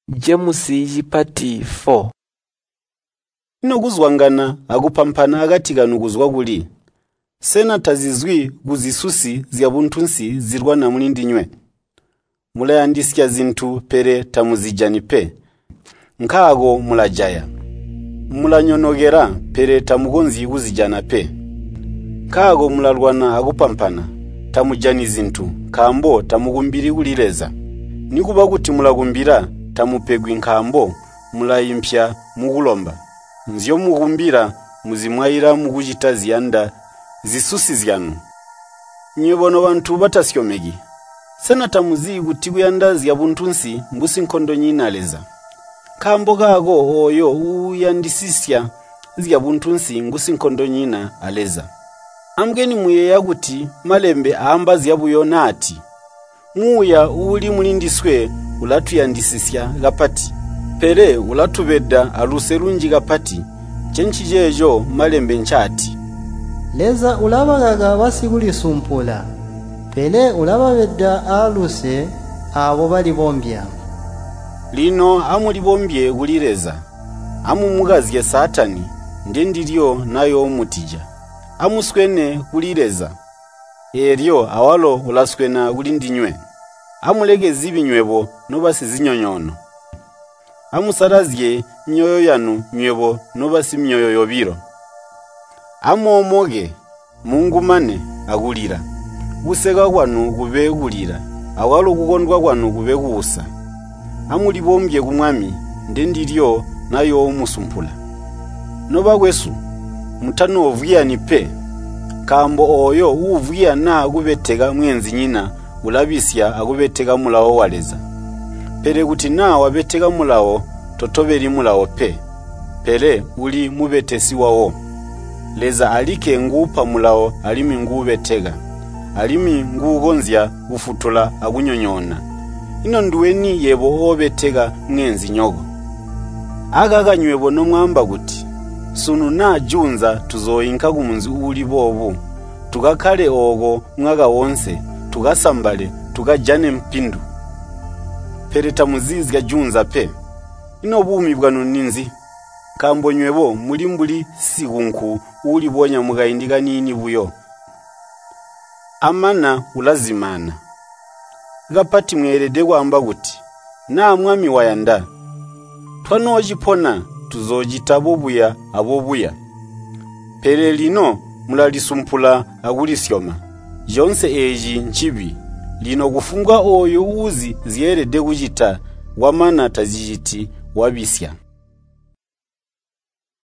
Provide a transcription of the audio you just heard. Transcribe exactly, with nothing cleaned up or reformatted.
Jemusi jipati four. Inokuzwangana akupampana agati kanukuzwa kuli. Sena tazizwi kuzisusi zya buntunsi zirwa na mulindi nywe. Mulayandisya zintu pere tamuzijani pe. Nkago mulajaya. Mulanyonogera pere tamugonzi kuzijana pe. Kago mulalwana akupampana tamujani zintu kambo tamugumbiri ulireza. Nikuba kuti mulagumbira tamupegwi nkambo mulayimpya mugulomba. Nzyo mugumbira muzimwaira mugujita ziyanda zisusi zyanu. Nyebono bantu batasyomegi. Sena tamuzi kuti kuyanda zya buntunsi mbusi nkondo nyinaleza. Kambo gago oyo uyandisisya zya buntunsi ngusi nkondo nyina aleza. Amgeni muye yaguti malembe aamba zya buyona ati. Muya uli mulindiswe ulatu yandisisya gapati. Pere ulatubedda aluserunji gapati. Chenchi jejo malembe nchati. Leza ulabagaga basiguli sumpula. Pele ulababedda aluse abo bali bombya. Lino amuli bombye ulireza. Amu mugazye satani ndendiryo nayo omutija. Amuswene kulireza. Eryo awalo ulaswena ulindinywe. Amulege zibinywebo nobasi zinyonyono. Amusarazye myoyo yanu nywebo nobasi myoyo yobiro. Amomoge mungumane agulira. Gusega kwanu kube gulira. Awalo kugondwa kwanu kube gusa. Amuli bombye kumwami ndendiryo nayo omusumpula. Noba kwesu mutano ovuya ni pe. Kambo oyo uvuya na agubetega mwenzi nyina ulabisya agubetega mulawo waleza. Pere kuti na wabetega mulawo totoberi mulawo pe. Pere uli mubetesi wawo. Leza alike ngupa mulawo alimi ngubetega. Alimi ngugonzya ufutula agunyonyona. Ino nduweni yebo obetega mwenzi nyogo. Agaga nywebo no mwamba guti. Sunu na junza tuzoyinka kumunzi uli bobu. Tukakale ogo mwaga wonse. Tugasambale, tukajane mpindu. Pere tamuzizi ya junza pe. Ino bumi bwanu ninzi. Kambo nywebo mulimbuli sigunku uli bonya mugaindika nini buyo. Amana ulazimana. Gapati mwerede kwamba guti. Na mwami wayanda. Twano ojipona tuzojitabo buya abobuya. Pere lino mulalisumpula agulisyoma. Jonse eji nchibi. Lino kufunga oyo uzi ziyerede kujita wamana tazijiti wabisya.